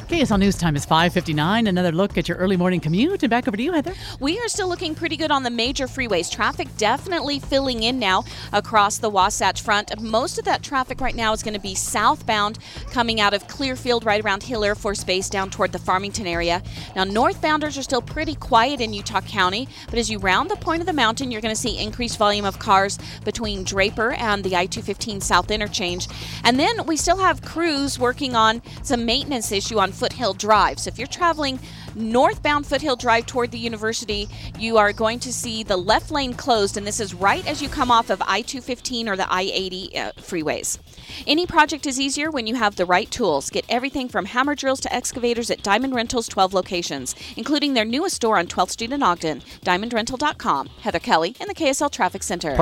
KSL News Time is 5:59. Another look at your early morning commute. And back over to you, Heather. We are still looking pretty good on the major freeways. Traffic definitely filling in now across the Wasatch Front. Most of that traffic right now is going to be southbound coming out of Clearfield right around Hill Air Force Base down toward the Farmington area. Now, northbounders are still pretty quiet in Utah County, but as you round the point of the mountain, you're going to see increased volume of cars between Draper and the I-215 South Interchange. And then we still have crews working on some maintenance issue on Foothill Drive. So if you're traveling northbound Foothill Drive toward the university, you are going to see the left lane closed, and this is right as you come off of I-215 or the I-80 freeways. Any project is easier when you have the right tools. Get everything from hammer drills to excavators at Diamond Rental's 12 locations, including their newest store on 12th Street in Ogden, diamondrental.com. Heather Kelly in the KSL Traffic Center.